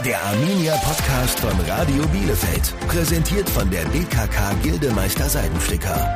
Der Arminia Podcast von Radio Bielefeld. Präsentiert von der BKK Gildemeister Seidensticker,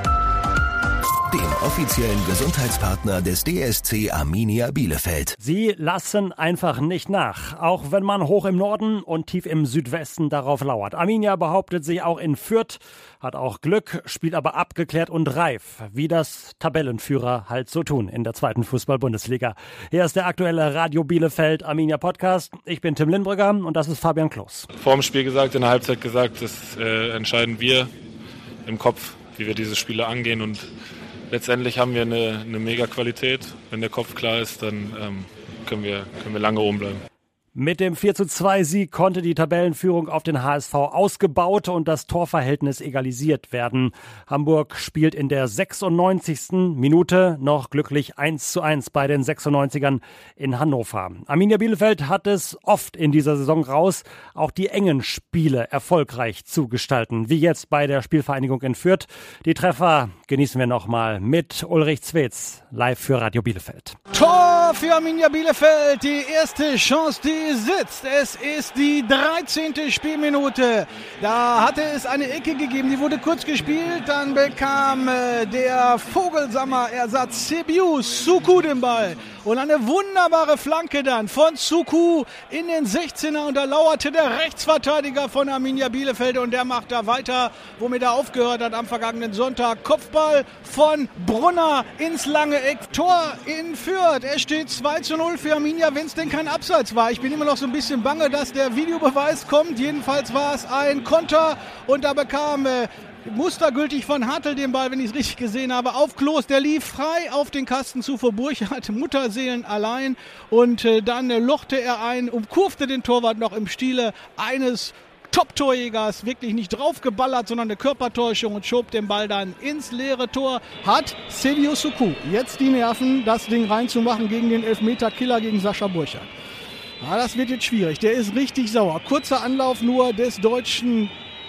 dem offiziellen Gesundheitspartner des DSC Arminia Bielefeld. Sie lassen einfach nicht nach, auch wenn man hoch im Norden und tief im Südwesten darauf lauert. Arminia behauptet sich auch in Fürth, hat auch Glück, spielt aber abgeklärt und reif, wie das Tabellenführer halt so tun in der zweiten Fußball-Bundesliga. Hier ist der aktuelle Radio Bielefeld Arminia Podcast. Ich bin Tim Lindbrügger und das ist Fabian Klos. Vor dem Spiel gesagt, in der Halbzeit gesagt, das entscheiden wir im Kopf, wie wir diese Spiele angehen, und letztendlich haben wir eine mega Qualität. Wenn der Kopf klar ist, dann können wir lange oben bleiben. Mit dem 4:2-Sieg konnte die Tabellenführung auf den HSV ausgebaut und das Torverhältnis egalisiert werden. Hamburg spielt in der 96. Minute noch glücklich 1:1 bei den 96ern in Hannover. Arminia Bielefeld hat es oft in dieser Saison raus, auch die engen Spiele erfolgreich zu gestalten, wie jetzt bei der Spielvereinigung in Fürth. Die Treffer genießen wir nochmal mit Ulrich Zwetz, live für Radio Bielefeld. Tor für Arminia Bielefeld, die erste Chance, die sitzt. Es ist die 13. Spielminute. Da hatte es eine Ecke gegeben, die wurde kurz gespielt. Dann bekam der Vogelsammer-Ersatz Sebiu Suku den Ball. Und eine wunderbare Flanke dann von Suku in den 16er. Und da lauerte der Rechtsverteidiger von Arminia Bielefeld. Und der macht da weiter, womit er aufgehört hat am vergangenen Sonntag. Kopfball von Brunner ins lange Eck. Tor in Fürth. Es steht 2:0 für Arminia, wenn es denn kein Abseits war. Ich bin immer noch so ein bisschen bange, dass der Videobeweis kommt. Jedenfalls war es ein Konter. Und da bekam mustergültig von Hartl den Ball, wenn ich es richtig gesehen habe, auf Klos. Der lief frei auf den Kasten zu vor Burchardt, Mutterseelen allein. Und dann lochte er ein, umkurfte den Torwart noch im Stile eines Top-Torjägers, wirklich nicht draufgeballert, sondern eine Körpertäuschung, und schob den Ball dann ins leere Tor. Hat Sebiu Suku jetzt die Nerven, das Ding reinzumachen gegen den Elfmeter-Killer, gegen Sascha Burchardt. Ja, das wird jetzt schwierig. Der ist richtig sauer. Kurzer Anlauf nur des deutschen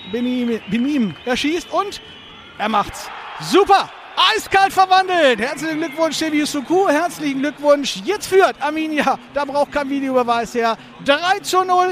Benim. Er schießt und er macht's. Super! Eiskalt verwandelt. Herzlichen Glückwunsch, Sebiu Suku. Herzlichen Glückwunsch. Jetzt führt Arminia. Da braucht kein Videobeweis her. 3:0.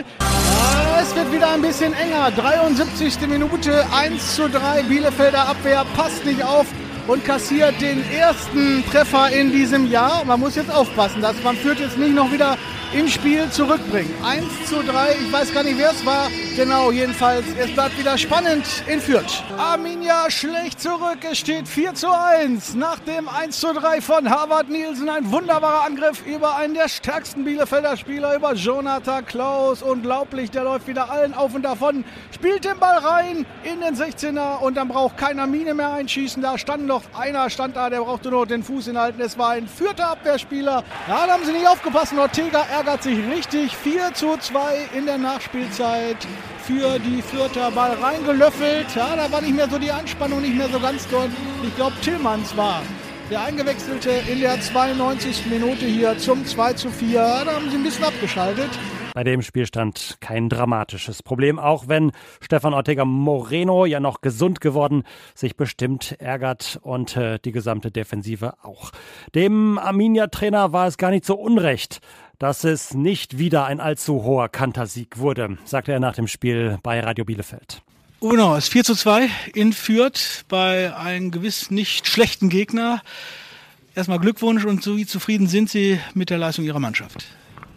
Es wird wieder ein bisschen enger. 73. Minute. 1:3. Bielefelder Abwehr passt nicht auf und kassiert den ersten Treffer in diesem Jahr. Man muss jetzt aufpassen, dass man Fürth jetzt nicht noch wieder im Spiel zurückbringt. 1:3, ich weiß gar nicht, wer es war. Genau, jedenfalls, es bleibt wieder spannend in Fürth. Arminia schlägt zurück, es steht 4:1. Nach dem 1:3 von Harvard Nielsen, ein wunderbarer Angriff über einen der stärksten Bielefelder Spieler, über Jonathan Klaus. Unglaublich, der läuft wieder allen auf und davon, spielt den Ball rein in den 16er und dann braucht keiner Mine mehr einschießen. Da stand noch einer, der brauchte nur den Fuß hinhalten. Es war ein Fürther Abwehrspieler. Ja, da haben sie nicht aufgepasst. Ortega ärgert sich richtig. 4:2 in der Nachspielzeit für die Fürther. Ball reingelöffelt. Ja, da war nicht mehr so die Anspannung, nicht mehr so ganz dort. Ich glaube, Tillmanns war der Eingewechselte in der 92. Minute hier zum 2:4. Da haben sie ein bisschen abgeschaltet. Bei dem Spielstand kein dramatisches Problem, auch wenn Stefan Ortega Moreno, ja noch gesund geworden, sich bestimmt ärgert und die gesamte Defensive auch. Dem Arminia-Trainer war es gar nicht so unrecht, dass es nicht wieder ein allzu hoher Kantersieg wurde, sagte er nach dem Spiel bei Radio Bielefeld. Genau, es ist 4:2 in Fürth bei einem gewiss nicht schlechten Gegner. Erstmal Glückwunsch, und so wie zufrieden sind Sie mit der Leistung Ihrer Mannschaft?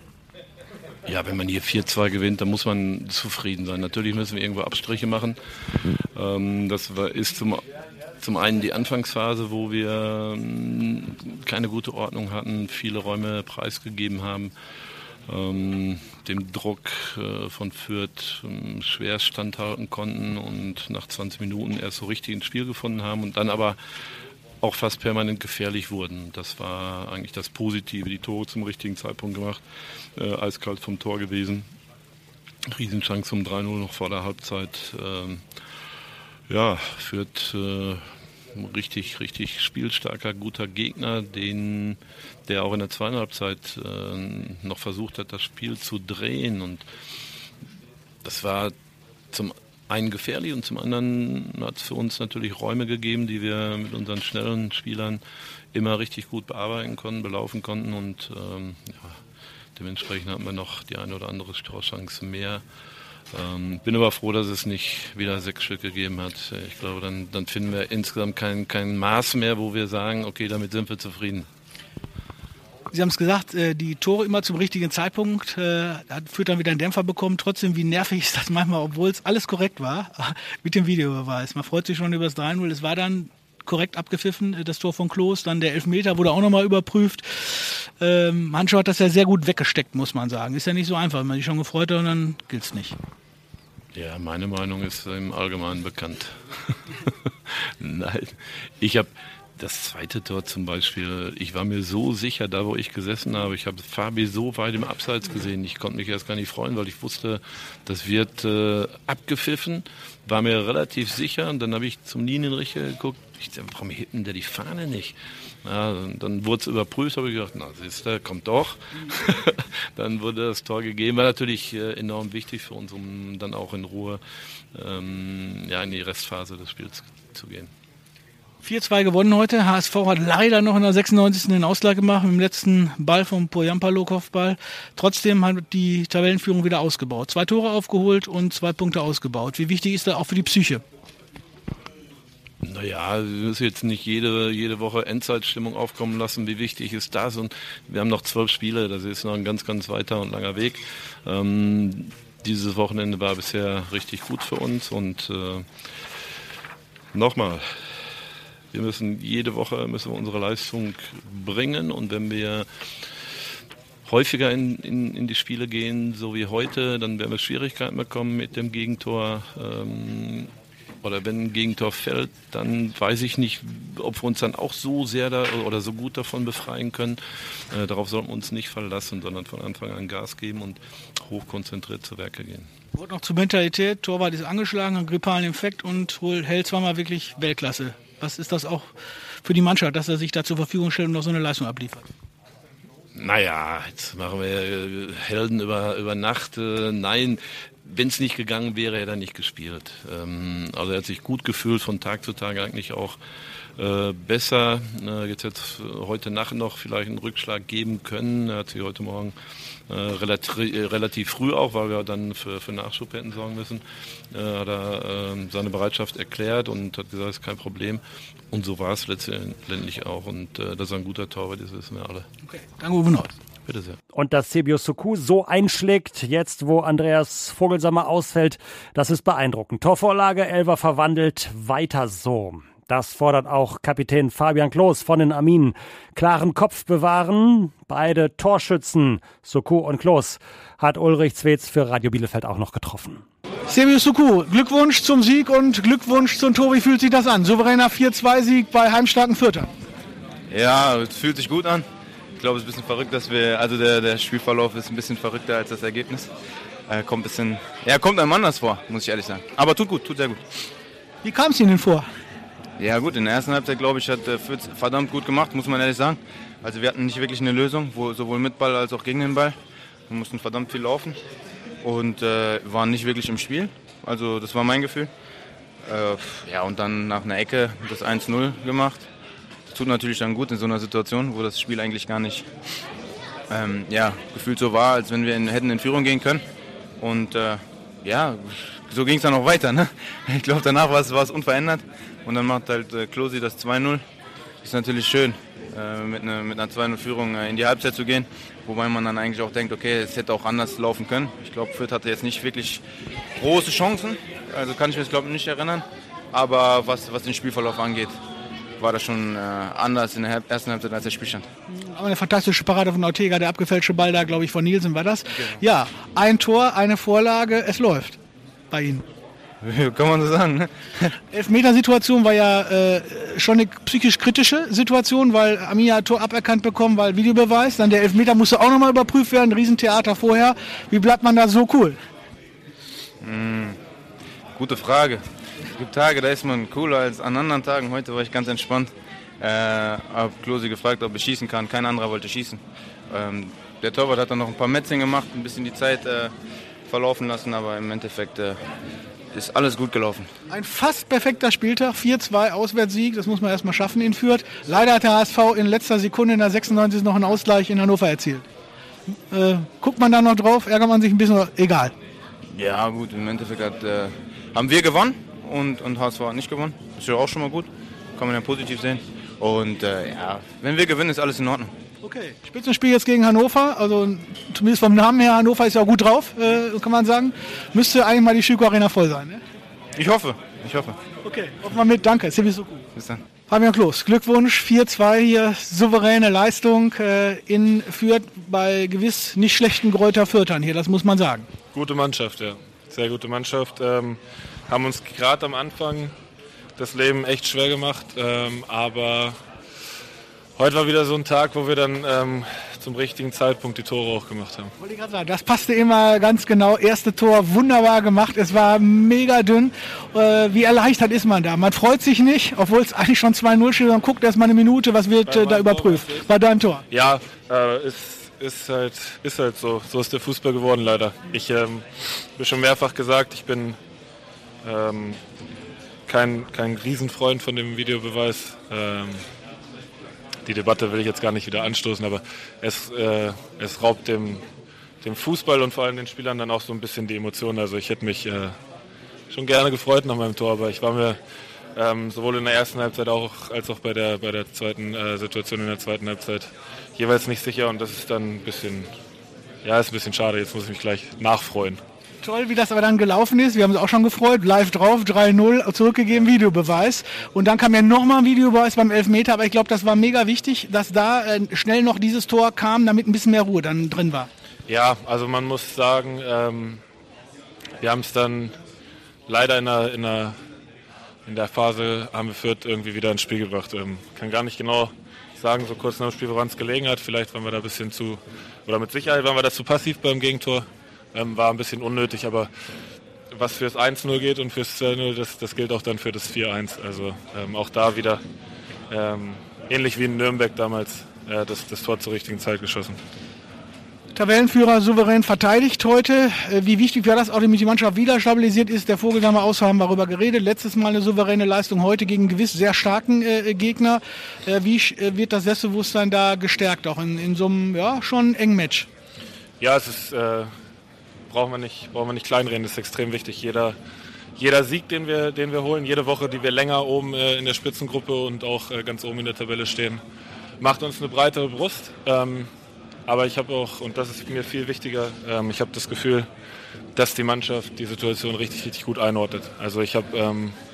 Ja, wenn man hier 4:2 gewinnt, dann muss man zufrieden sein. Natürlich müssen wir irgendwo Abstriche machen. Das ist zum einen die Anfangsphase, wo wir keine gute Ordnung hatten, viele Räume preisgegeben haben, dem Druck von Fürth schwer standhalten konnten und nach 20 Minuten erst so richtig ins Spiel gefunden haben und dann aber auch fast permanent gefährlich wurden. Das war eigentlich das Positive, die Tore zum richtigen Zeitpunkt gemacht, eiskalt vom Tor gewesen. Riesenchance zum 3:0 noch vor der Halbzeit. Fürth richtig spielstarker, guter Gegner, der auch in der zweiten Halbzeit noch versucht hat, das Spiel zu drehen. Und das war zum einen gefährlich und zum anderen hat es für uns natürlich Räume gegeben, die wir mit unseren schnellen Spielern immer richtig gut bearbeiten konnten, belaufen konnten und Dementsprechend hatten wir noch die eine oder andere Torchance mehr. Bin aber froh, dass es nicht wieder 6 Stück gegeben hat. Ich glaube, dann finden wir insgesamt kein Maß mehr, wo wir sagen, okay, damit sind wir zufrieden. Sie haben es gesagt, die Tore immer zum richtigen Zeitpunkt, führt dann wieder einen Dämpfer bekommen. Trotzdem, wie nervig ist das manchmal, obwohl es alles korrekt war, mit dem Videobeweis. Man freut sich schon über das 3-0. Es war dann korrekt abgepfiffen, das Tor von Klos. Dann der Elfmeter wurde auch nochmal überprüft. Hanschau hat das ja sehr gut weggesteckt, muss man sagen. Ist ja nicht so einfach, wenn man sich schon gefreut hat und dann gilt es nicht. Ja, meine Meinung ist im Allgemeinen bekannt. Nein, ich habe das zweite Tor zum Beispiel, ich war mir so sicher, da wo ich gesessen habe, ich habe Fabi so weit im Abseits gesehen, ich konnte mich erst gar nicht freuen, weil ich wusste, das wird abgepfiffen, war mir relativ sicher und dann habe ich zum Linienrichter geguckt, ich dachte, warum hebt denn der die Fahne nicht? Ja, dann wurde es überprüft, habe ich gedacht, na siehst du, kommt doch. Dann wurde das Tor gegeben, war natürlich enorm wichtig für uns, um dann auch in Ruhe in die Restphase des Spiels zu gehen. 4-2 gewonnen heute. HSV hat leider noch in der 96. den Ausgleich gemacht mit dem letzten Ball vom Poyampalo-Kopfball. Trotzdem hat die Tabellenführung wieder ausgebaut. 2 Tore aufgeholt und 2 Punkte ausgebaut. Wie wichtig ist das auch für die Psyche? Naja, wir müssen jetzt nicht jede Woche Endzeitstimmung aufkommen lassen. Wie wichtig ist das? Und wir haben noch 12 Spiele. Das ist noch ein ganz, ganz weiter und langer Weg. Dieses Wochenende war bisher richtig gut für uns. Und nochmal, wir müssen jede Woche unsere Leistung bringen. Und wenn wir häufiger in die Spiele gehen, so wie heute, dann werden wir Schwierigkeiten bekommen mit dem Gegentor. Oder wenn ein Gegentor fällt, dann weiß ich nicht, ob wir uns dann auch so sehr oder so gut davon befreien können. Darauf sollten wir uns nicht verlassen, sondern von Anfang an Gas geben und hochkonzentriert zu Werke gehen. Wort noch zur Mentalität. Torwart ist angeschlagen, einen grippalen Infekt und hält zweimal wirklich Weltklasse. Was ist das auch für die Mannschaft, dass er sich da zur Verfügung stellt und noch so eine Leistung abliefert? Naja, jetzt machen wir Helden über Nacht. Nein, wenn es nicht gegangen wäre, hätte er nicht gespielt. Also er hat sich gut gefühlt, von Tag zu Tag eigentlich auch besser. Jetzt hat heute Nacht noch vielleicht einen Rückschlag geben können. Er hat sich heute Morgen relativ früh auch, weil wir dann für Nachschub hätten sorgen müssen, hat er seine Bereitschaft erklärt und hat gesagt, es ist kein Problem. Und so war es letztendlich auch. Und dass er ein guter Torwart ist, wissen wir alle. Okay, danke Uwe Nord. Bitte sehr. Und dass Cebius Soku so einschlägt, jetzt wo Andreas Vogelsammer ausfällt, das ist beeindruckend. Torvorlage, Elfer verwandelt, weiter so. Das fordert auch Kapitän Fabian Klos von den Arminen. Klaren Kopf bewahren, beide Torschützen, Soku und Klos, hat Ulrich Zwetz für Radio Bielefeld auch noch getroffen. Cebius Soku, Glückwunsch zum Sieg und Glückwunsch zum Tor. Wie fühlt sich das an? Souveräner 4-2-Sieg bei heimstarken Fürthern. Ja, es fühlt sich gut an. Ich glaube, es ist ein bisschen verrückt, der Spielverlauf ist ein bisschen verrückter als das Ergebnis. Kommt einem anders vor, muss ich ehrlich sagen. Aber tut gut, tut sehr gut. Wie kam es Ihnen denn vor? Ja gut, in der ersten Halbzeit, glaube ich, hat Fürth verdammt gut gemacht, muss man ehrlich sagen. Also wir hatten nicht wirklich eine Lösung, sowohl mit Ball als auch gegen den Ball. Wir mussten verdammt viel laufen und waren nicht wirklich im Spiel. Also das war mein Gefühl. Und dann nach einer Ecke das 1-0 gemacht. Das tut natürlich dann gut in so einer Situation, wo das Spiel eigentlich gar nicht gefühlt so war, als wenn wir hätten in Führung gehen können. Und so ging es dann auch weiter. Ne? Ich glaube, danach war es unverändert. Und dann macht halt Klosi das 2-0. Ist natürlich schön, mit einer 2-0-Führung in die Halbzeit zu gehen. Wobei man dann eigentlich auch denkt, okay, es hätte auch anders laufen können. Ich glaube, Fürth hatte jetzt nicht wirklich große Chancen. Also kann ich mich, glaube ich, nicht erinnern. Aber was den Spielverlauf angeht, war das schon anders in der ersten Halbzeit als der Spielstand. Aber eine fantastische Parade von Ortega, der abgefälschte Ball da, glaube ich, von Nielsen war das. Genau. Ja, ein Tor, eine Vorlage, es läuft bei Ihnen. Kann man so sagen, ne? Elfmetersituation war ja schon eine psychisch kritische Situation, weil Arminia hat Tor aberkannt bekommen, weil Videobeweis. Dann der Elfmeter musste auch nochmal überprüft werden, Riesentheater vorher. Wie bleibt man da so cool? Gute Frage. Es gibt Tage, da ist man cooler als an anderen Tagen. Heute war ich ganz entspannt. Habe Klose gefragt, ob ich schießen kann. Kein anderer wollte schießen. Der Torwart hat dann noch ein paar Metzing gemacht, ein bisschen die Zeit verlaufen lassen, aber im Endeffekt ist alles gut gelaufen. Ein fast perfekter Spieltag, 4-2 Auswärtssieg, das muss man erstmal schaffen in Fürth. Leider hat der HSV in letzter Sekunde in der 96 noch einen Ausgleich in Hannover erzielt. Guckt man da noch drauf? Ärgert man sich ein bisschen? Egal. Ja gut, im Endeffekt haben wir gewonnen und HSV hat nicht gewonnen. Das ist ja auch schon mal gut, kann man ja positiv sehen. Und wenn wir gewinnen, ist alles in Ordnung. Okay, Spitzenspiel jetzt gegen Hannover, also zumindest vom Namen her, Hannover ist ja gut drauf, kann man sagen. Müsste eigentlich mal die Schüco Arena voll sein, ne? Ich hoffe. Okay, hoffen wir mit, danke, ist ja so gut. Bis dann. Fabian Klos, Glückwunsch, 4-2 hier, souveräne Leistung in Fürth bei gewiss nicht schlechten Greuther Fürthern hier, das muss man sagen. Gute Mannschaft, ja. Sehr gute Mannschaft. Haben uns gerade am Anfang das Leben echt schwer gemacht, aber heute war wieder so ein Tag, wo wir dann zum richtigen Zeitpunkt die Tore auch gemacht haben. Wollte ich gerade sagen, das passte immer ganz genau. Erste Tor wunderbar gemacht. Es war mega dünn. Wie erleichtert ist man da? Man freut sich nicht, obwohl es eigentlich schon 2-0 steht. Man guckt erst mal eine Minute, was wird da überprüft. Bei deinem Tor. Ja, ist halt so. So ist der Fußball geworden, leider. Ich habe schon mehrfach gesagt, ich bin kein Riesenfreund von dem Videobeweis. Die Debatte will ich jetzt gar nicht wieder anstoßen, aber es raubt dem Fußball und vor allem den Spielern dann auch so ein bisschen die Emotionen. Also ich hätte mich schon gerne gefreut nach meinem Tor, aber ich war mir sowohl in der ersten Halbzeit als auch bei der zweiten Situation in der zweiten Halbzeit jeweils nicht sicher und das ist dann ein bisschen schade. Jetzt muss ich mich gleich nachfreuen. Toll, wie das aber dann gelaufen ist. Wir haben uns auch schon gefreut. Live drauf, 3-0, zurückgegeben, Videobeweis. Und dann kam ja nochmal ein Videobeweis beim Elfmeter. Aber ich glaube, das war mega wichtig, dass da schnell noch dieses Tor kam, damit ein bisschen mehr Ruhe dann drin war. Ja, also man muss sagen, wir haben es dann leider in der Phase haben wir Fürth irgendwie wieder ins Spiel gebracht. Kann gar nicht genau sagen, so kurz nach dem Spiel, woran es gelegen hat. Vielleicht waren wir da ein bisschen mit Sicherheit waren wir da zu passiv beim Gegentor. War ein bisschen unnötig, aber was fürs 1-0 geht und fürs 2-0, das gilt auch dann für das 4-1. Also auch da wieder ähnlich wie in Nürnberg damals das Tor zur richtigen Zeit geschossen. Tabellenführer souverän verteidigt heute. Wie wichtig war das auch, damit die Mannschaft wieder stabilisiert ist? Der Vogelsammer Aus haben wir darüber geredet. Letztes Mal eine souveräne Leistung, heute gegen gewiss sehr starken Gegner. Wie wird das Selbstbewusstsein da gestärkt, auch in so einem schon engen Match? Ja, es ist... Brauchen wir nicht kleinreden, das ist extrem wichtig. Jeder Sieg, den wir holen, jede Woche, die wir länger oben in der Spitzengruppe und auch ganz oben in der Tabelle stehen, macht uns eine breitere Brust. Aber ich habe auch, und das ist mir viel wichtiger, ich habe das Gefühl, dass die Mannschaft die Situation richtig, richtig gut einordnet. Also ich habe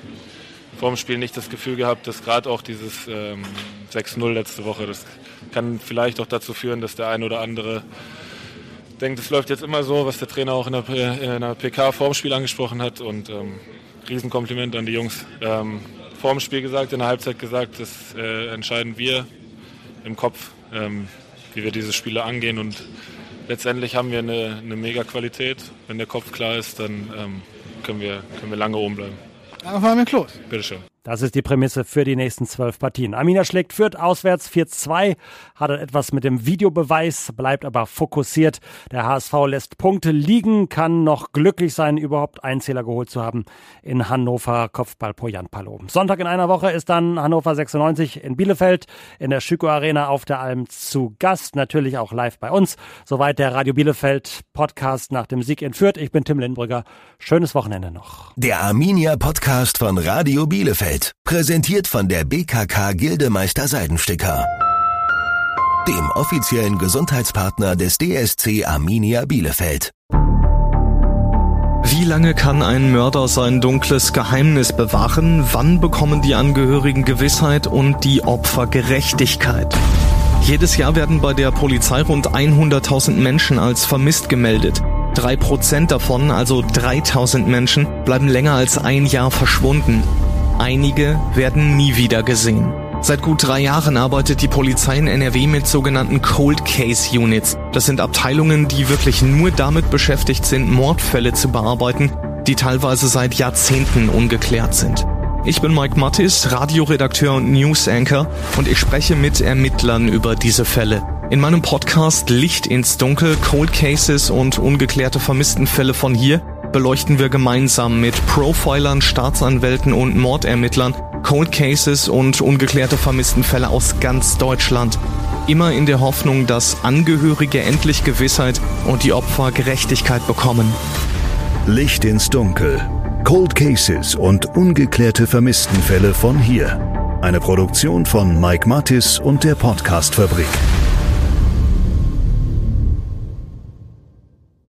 vor dem Spiel nicht das Gefühl gehabt, dass gerade auch dieses 6-0 letzte Woche, das kann vielleicht auch dazu führen, dass der ein oder andere denkt, es läuft jetzt immer so, was der Trainer auch in der PK vor dem Spiel angesprochen hat und Riesenkompliment an die Jungs. Vor dem Spiel gesagt, in der Halbzeit gesagt, das entscheiden wir im Kopf, wie wir diese Spiele angehen und letztendlich haben wir eine mega Qualität. Wenn der Kopf klar ist, dann können wir lange oben bleiben. Danke, Fabian Klos. Bitteschön. Das ist die Prämisse für die nächsten 12 Partien. Arminia schlägt Fürth auswärts 4-2, hat etwas mit dem Videobeweis, bleibt aber fokussiert. Der HSV lässt Punkte liegen, kann noch glücklich sein, überhaupt einen Zähler geholt zu haben in Hannover. Kopfball pro Jan Palow. Sonntag in einer Woche ist dann Hannover 96 in Bielefeld in der Schüco Arena auf der Alm zu Gast. Natürlich auch live bei uns. Soweit der Radio Bielefeld Podcast nach dem Sieg in Fürth. Ich bin Tim Lindbrügger. Schönes Wochenende noch. Der Arminia Podcast von Radio Bielefeld. Präsentiert von der BKK Gildemeister Seidensticker, dem offiziellen Gesundheitspartner des DSC Arminia Bielefeld. Wie lange kann ein Mörder sein dunkles Geheimnis bewahren? Wann bekommen die Angehörigen Gewissheit und die Opfer Gerechtigkeit? Jedes Jahr werden bei der Polizei rund 100.000 Menschen als vermisst gemeldet. 3% davon, also 3.000 Menschen, bleiben länger als ein Jahr verschwunden. Einige werden nie wieder gesehen. Seit gut 3 Jahren arbeitet die Polizei in NRW mit sogenannten Cold Case Units. Das sind Abteilungen, die wirklich nur damit beschäftigt sind, Mordfälle zu bearbeiten, die teilweise seit Jahrzehnten ungeklärt sind. Ich bin Mike Mattis, Radioredakteur und News-Anchor und ich spreche mit Ermittlern über diese Fälle. In meinem Podcast Licht ins Dunkel, Cold Cases und ungeklärte Vermisstenfälle von hier beleuchten wir gemeinsam mit Profilern, Staatsanwälten und Mordermittlern Cold Cases und ungeklärte Vermisstenfälle aus ganz Deutschland. Immer in der Hoffnung, dass Angehörige endlich Gewissheit und die Opfer Gerechtigkeit bekommen. Licht ins Dunkel. Cold Cases und ungeklärte Vermisstenfälle von hier. Eine Produktion von Mike Mattis und der Podcast-Fabrik.